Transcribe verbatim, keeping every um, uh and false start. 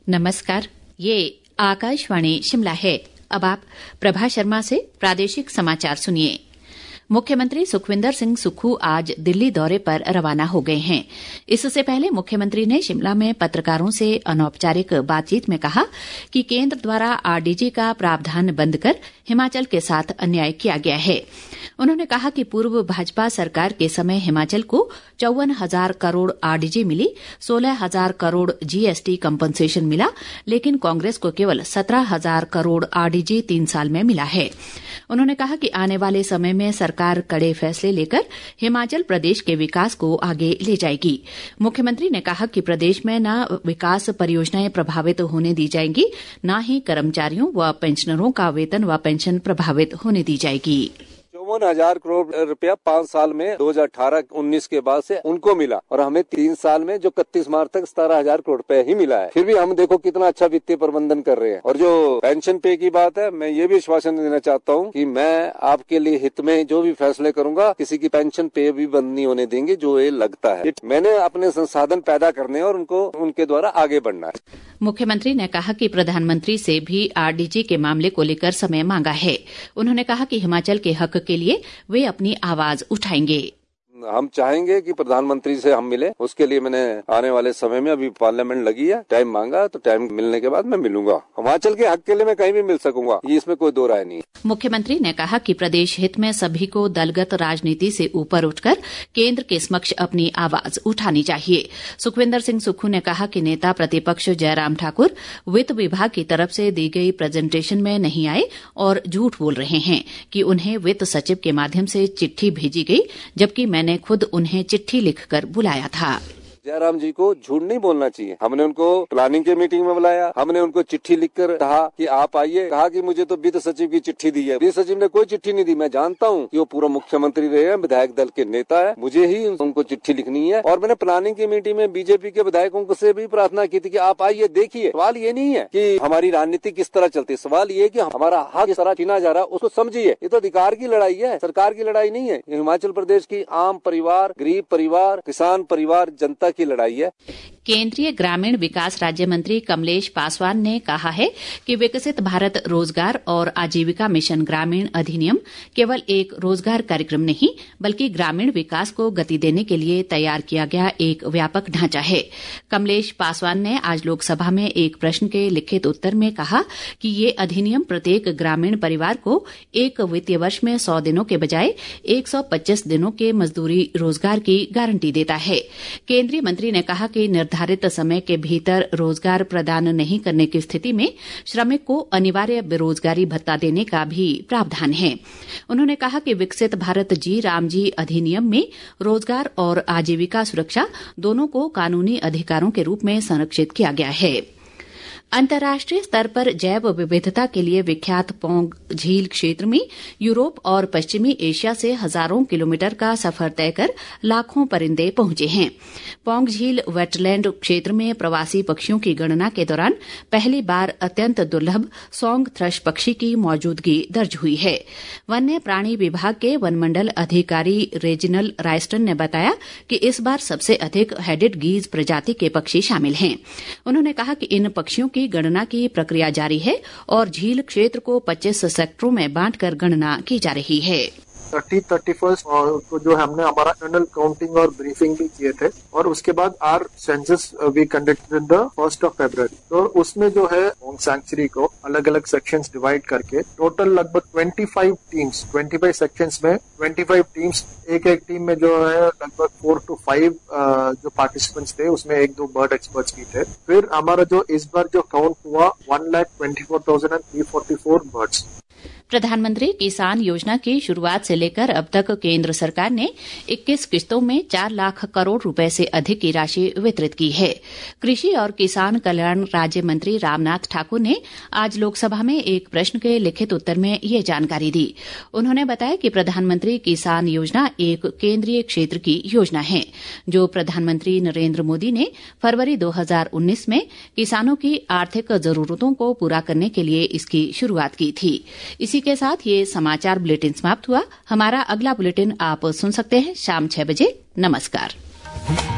नमस्कार, ये आकाशवाणी शिमला है। अब आप प्रभा शर्मा से प्रादेशिक समाचार सुनिए। मुख्यमंत्री सुखविंदर सिंह सुक्खू आज दिल्ली दौरे पर रवाना हो गए हैं। इससे पहले मुख्यमंत्री ने शिमला में पत्रकारों से अनौपचारिक बातचीत में कहा कि केंद्र द्वारा आरडीजी का प्रावधान बंद कर हिमाचल के साथ अन्याय किया गया है। उन्होंने कहा कि पूर्व भाजपा सरकार के समय हिमाचल को चौवन हजार करोड़ आरडीजी मिली, सोलह हजार करोड़ जीएसटी कंपनसेशन मिला, लेकिन कांग्रेस को केवल सत्रह हजार करोड़ आरडीजी तीन साल में मिला है। उन्होंने कहा कि आने वाले समय में सरकार कड़े फैसले लेकर हिमाचल प्रदेश के विकास को आगे ले जाएगी। मुख्यमंत्री ने कहा कि प्रदेश में न विकास परियोजनाएं प्रभावित होने दी जाएंगी, न ही कर्मचारियों व पेंशनरों का वेतन व पेंशन प्रभावित होने दी जाएगी। चौवन हजार करोड़ रुपया पाँच साल में दो हजार अठारह उन्नीस के बाद से उनको मिला और हमें तीन साल में जो इकतीस मार्च तक सतारह हजार करोड़ रुपए ही मिला है। फिर भी हम देखो कितना अच्छा वित्तीय प्रबंधन कर रहे हैं। और जो पेंशन पे की बात है, मैं ये भी आश्वासन देना चाहता हूँ कि मैं आपके लिए हित में जो भी फैसले करूंगा, किसी की पेंशन पे भी बंद नहीं होने देंगे जो ये लगता है। मैंने अपने संसाधन पैदा करने और उनको उनके द्वारा आगे बढ़ना है। मुख्यमंत्री ने कहा कि प्रधानमंत्री से भी आरडीजी के मामले को लेकर समय मांगा है। उन्होंने कहा कि हिमाचल के हक के लिए वे अपनी आवाज उठाएंगे। हम चाहेंगे कि प्रधानमंत्री से हम मिले, उसके लिए मैंने आने वाले समय में, अभी पार्लियामेंट लगी है, टाइम मांगा तो टाइम मिलने के बाद मैं मिलूंगा। हिमाचल के हक के लिए मैं कहीं भी मिल सकूंगा, ये इसमें कोई दो राय नहीं। मुख्यमंत्री ने कहा कि प्रदेश हित में सभी को दलगत राजनीति से ऊपर उठकर केंद्र के समक्ष अपनी आवाज उठानी चाहिए। सुखविंदर सिंह सुक्खू ने कहा कि नेता प्रतिपक्ष जयराम ठाकुर वित्त विभाग की तरफ से दी गई प्रेजेंटेशन में नहीं आए और झूठ बोल रहे हैं कि उन्हें वित्त सचिव के माध्यम से चिट्ठी भेजी गई, जबकि मैंने खुद उन्हें चिट्ठी लिखकर बुलाया था। जयराम जी को झूठ नहीं बोलना चाहिए। हमने उनको प्लानिंग के मीटिंग में बुलाया, हमने उनको चिट्ठी लिखकर कहा कि आप आइए। कहा कि मुझे तो वित्त सचिव की चिट्ठी दी है। वित्त सचिव ने कोई चिट्ठी नहीं दी। मैं जानता हूँ कि वो पूर्व मुख्यमंत्री रहे हैं, विधायक दल के नेता है, मुझे ही उनको चिट्ठी लिखनी है। और मैंने प्लानिंग की मीटिंग में बीजेपी के विधायकों से भी प्रार्थना की थी कि आप आइए, देखिए। सवाल ये नहीं है कि हमारी राजनीति किस तरह चलती है, सवाल ये कि हमारा हक किस तरह छीना जा रहा है, उसको समझिए। ये तो अधिकार की लड़ाई है, सरकार की लड़ाई नहीं है। हिमाचल प्रदेश की आम परिवार, गरीब परिवार, किसान परिवार, जनता की लड़ाई है। केंद्रीय ग्रामीण विकास राज्य मंत्री कमलेश पासवान ने कहा है कि विकसित भारत रोजगार और आजीविका मिशन ग्रामीण अधिनियम केवल एक रोजगार कार्यक्रम नहीं, बल्कि ग्रामीण विकास को गति देने के लिए तैयार किया गया एक व्यापक ढांचा है। कमलेश पासवान ने आज लोकसभा में एक प्रश्न के लिखित उत्तर में कहा कि ये अधिनियम प्रत्येक ग्रामीण परिवार को एक वित्तीय वर्ष में सौ दिनों के बजाय एक सौ पच्चीस दिनों के मजदूरी रोजगार की गारंटी देता है। केंद्रीय मंत्री ने कहा कि निर्धारित समय के भीतर रोजगार प्रदान नहीं करने की स्थिति में श्रमिक को अनिवार्य बेरोजगारी भत्ता देने का भी प्रावधान है। उन्होंने कहा कि विकसित भारत जी राम जी अधिनियम में रोजगार और आजीविका सुरक्षा दोनों को कानूनी अधिकारों के रूप में संरक्षित किया गया है। अंतर्राष्ट्रीय स्तर पर जैव विविधता के लिए विख्यात पौंग झील क्षेत्र में यूरोप और पश्चिमी एशिया से हजारों किलोमीटर का सफर तय कर लाखों परिंदे पहुंचे हैं। पौंग झील वेटलैंड क्षेत्र में प्रवासी पक्षियों की गणना के दौरान पहली बार अत्यंत दुर्लभ सॉन्ग थ्रश पक्षी की मौजूदगी दर्ज हुई है। वन्य प्राणी विभाग के वनमंडल अधिकारी रेजिनल रायस्टन ने बताया कि इस बार सबसे अधिक हेडेड गीज प्रजाति के पक्षी शामिल हैं। उन्होंने कहा कि इन पक्षियों की गणना की प्रक्रिया जारी है और झील क्षेत्र को पच्चीस सेक्टरों में बांटकर गणना की जा रही है। थर्टी थर्टी फर्स्ट को जो हमने हमारा इंटरनल काउंटिंग और ब्रीफिंग भी किए थे और उसके बाद our census we conducted the first of February. तो उसमें जो है पौंग सैंक्चुरी को अलग अलग सेक्शंस डिवाइड करके टोटल लगभग पच्चीस टीम्स, पच्चीस सेक्शंस में पच्चीस टीम्स, एक एक टीम में जो है लगभग फोर टू फाइव जो पार्टिसिपेंट्स थे उसमें एक दो बर्ड एक्सपर्ट्स भी थे। फिर हमारा जो इस बार जो काउंट हुआ one lakh twenty four thousand and three forty four birds. प्रधानमंत्री किसान योजना की शुरुआत से लेकर अब तक केंद्र सरकार ने इक्कीस किस्तों में चार लाख करोड़ रुपए से अधिक की राशि वितरित की है। कृषि और किसान कल्याण राज्य मंत्री रामनाथ ठाकुर ने आज लोकसभा में एक प्रश्न के लिखित उत्तर में ये जानकारी दी। उन्होंने बताया कि प्रधानमंत्री किसान योजना एक केंद्रीय क्षेत्र की योजना है जो प्रधानमंत्री नरेंद्र मोदी ने फरवरी दो हजार उन्नीस में किसानों की आर्थिक जरूरतों को पूरा करने के लिए इसकी शुरुआत की थी। इसी के साथ ये समाचार बुलेटिन समाप्त हुआ। हमारा अगला बुलेटिन आप सुन सकते हैं शाम छह बजे। नमस्कार।